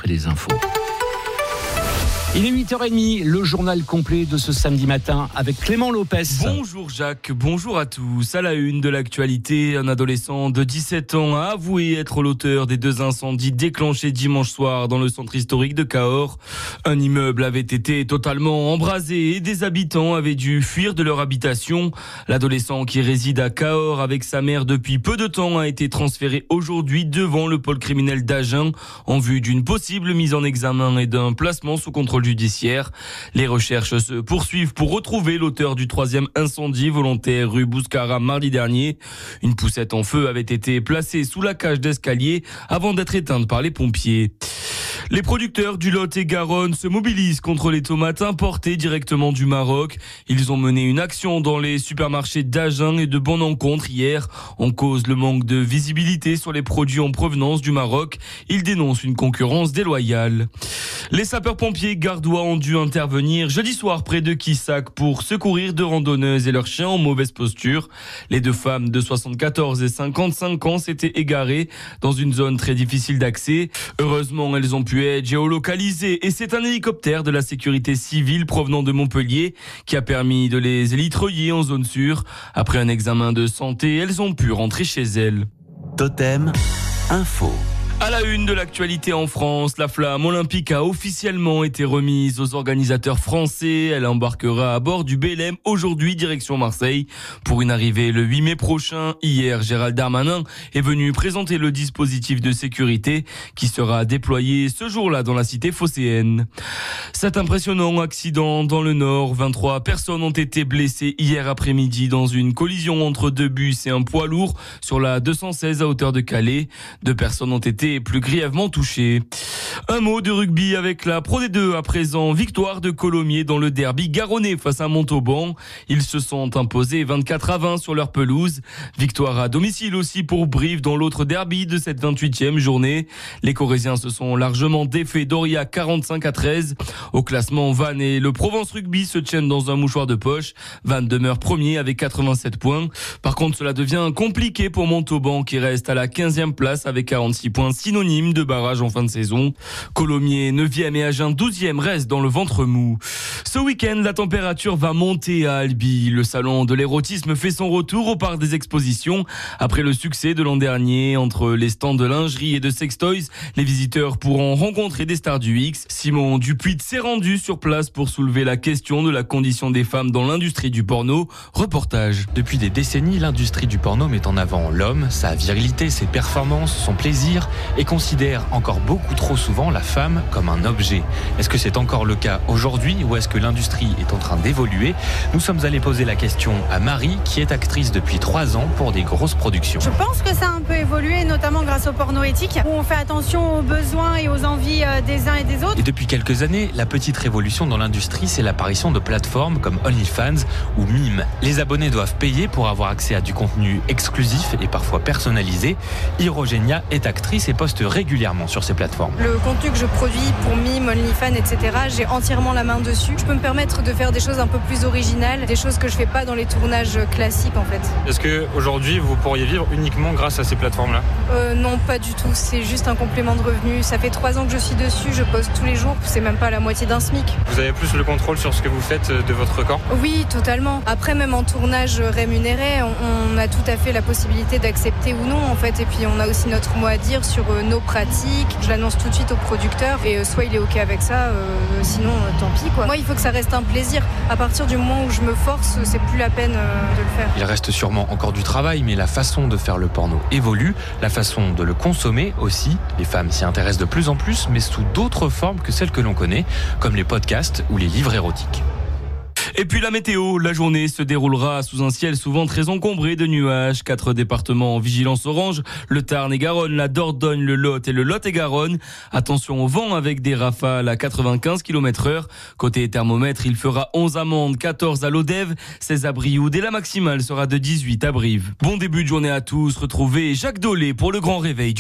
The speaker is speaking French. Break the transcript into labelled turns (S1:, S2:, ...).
S1: après les infos. Il est 8h30, le journal complet de ce samedi matin avec Clément Lopez.
S2: Bonjour Jacques, bonjour à tous. À la une de l'actualité, un adolescent de 17 ans a avoué être l'auteur des 2 incendies déclenchés dimanche soir dans le centre historique de Cahors. Un immeuble avait été totalement embrasé et des habitants avaient dû fuir de leur habitation. L'adolescent qui réside à Cahors avec sa mère depuis peu de temps a été transféré aujourd'hui devant le pôle criminel d'Agen en vue d'une possible mise en examen et d'un placement sous contrôle judiciaire. Les recherches se poursuivent pour retrouver l'auteur du 3e incendie volontaire rue Bouscara mardi dernier. Une poussette en feu avait été placée sous la cage d'escalier avant d'être éteinte par les pompiers. Les producteurs du Lot-et-Garonne se mobilisent contre les tomates importées directement du Maroc. Ils ont mené une action dans les supermarchés d'Agen et de Bon-Encontre hier. En cause le manque de visibilité sur les produits en provenance du Maroc. Ils dénoncent une concurrence déloyale. Les sapeurs-pompiers gardois ont dû intervenir jeudi soir près de Quissac pour secourir 2 randonneuses et leurs chiens en mauvaise posture. Les 2 femmes de 74 et 55 ans s'étaient égarées dans une zone très difficile d'accès. Heureusement, elles ont pu être géolocalisées et c'est un hélicoptère de la sécurité civile provenant de Montpellier qui a permis de les élitreiller en zone sûre. Après un examen de santé, elles ont pu rentrer chez elles.
S3: Totem Info.
S2: À la une de l'actualité en France, la flamme olympique a officiellement été remise aux organisateurs français. Elle embarquera à bord du Belém aujourd'hui direction Marseille pour une arrivée le 8 mai prochain. Hier, Gérald Darmanin est venu présenter le dispositif de sécurité qui sera déployé ce jour-là dans la cité phocéenne. Cet impressionnant accident dans le Nord, 23 personnes ont été blessées hier après-midi dans une collision entre 2 bus et un poids lourd sur la 216 à hauteur de Calais. 2 personnes ont été plus grièvement touchées. Un mot de rugby avec la Pro D2 à présent. Victoire de Colomiers dans le derby garonnais face à Montauban. Ils se sont imposés 24-20 sur leur pelouse. Victoire à domicile aussi pour Brive dans l'autre derby de cette 28e journée. Les Corésiens se sont largement défaits d'Oria 45-13. Au classement, Vannes et le Provence Rugby se tiennent dans un mouchoir de poche. Vannes demeure premier avec 87 points. Par contre, cela devient compliqué pour Montauban qui reste à la 15e place avec 46 points, synonyme de barrage en fin de saison. Colomiers 9e et Agen 12e restent dans le ventre mou. Ce week-end, la température va monter à Albi. Le salon de l'érotisme fait son retour au parc des expositions. Après le succès de l'an dernier, entre les stands de lingerie et de sextoys, les visiteurs pourront rencontrer des stars du X. Simon Dupuis s'est rendu sur place pour soulever la question de la condition des femmes dans l'industrie du porno. Reportage.
S4: Depuis des décennies, l'industrie du porno met en avant l'homme, sa virilité, ses performances, son plaisir et considère encore beaucoup trop souvent la femme comme un objet. Est-ce que c'est encore le cas aujourd'hui ou est-ce que l'industrie est en train d'évoluer ? Nous sommes allés poser la question à Marie, qui est actrice depuis 3 ans pour des grosses productions.
S5: Je pense que ça a un peu évolué, notamment grâce au porno éthique, où on fait attention aux besoins et aux envies des uns et des autres.
S4: Et depuis quelques années, la petite révolution dans l'industrie, c'est l'apparition de plateformes comme OnlyFans ou Mime. Les abonnés doivent payer pour avoir accès à du contenu exclusif et parfois personnalisé. Hirogenia est actrice et poste régulièrement sur ces plateformes.
S5: Le contenu que je produis pour Mime, OnlyFans, etc., j'ai entièrement la main dessus. Je peux me permettre de faire des choses un peu plus originales, des choses que je fais pas dans les tournages classiques en fait.
S6: Est-ce qu'aujourd'hui vous pourriez vivre uniquement grâce à ces plateformes-là ?
S5: Non, pas du tout. C'est juste un complément de revenu. Ça fait 3 ans que je suis dessus, je poste tous les jours. C'est même pas la moitié d'un SMIC.
S6: Vous avez plus le contrôle sur ce que vous faites de votre corps ?
S5: Oui, totalement. Après, même en tournage rémunéré, on a tout à fait la possibilité d'accepter ou non en fait. Et puis on a aussi notre mot à dire sur nos pratiques. Je l'annonce tout de suite au producteur et soit il est ok avec ça, sinon tant pis quoi. Moi, il faut que ça reste un plaisir. À partir du moment où je me force, c'est plus la peine de le faire.
S4: Il reste sûrement encore du travail, mais la façon de faire le porno évolue, la façon de le consommer aussi. Les femmes s'y intéressent de plus en plus, mais sous d'autres formes que celles que l'on connaît, comme les podcasts ou les livres érotiques.
S2: Et puis la météo, la journée se déroulera sous un ciel souvent très encombré de nuages. 4 départements en vigilance orange, le Tarn et Garonne, la Dordogne, le Lot et le Lot-et-Garonne. Attention au vent avec des rafales à 95 km/h. Côté thermomètre, il fera 11 à Mende, 14 à Lodève, 16 à Brioude et la maximale sera de 18 à Brive. Bon début de journée à tous, retrouvez Jacques Dolé pour le grand réveil.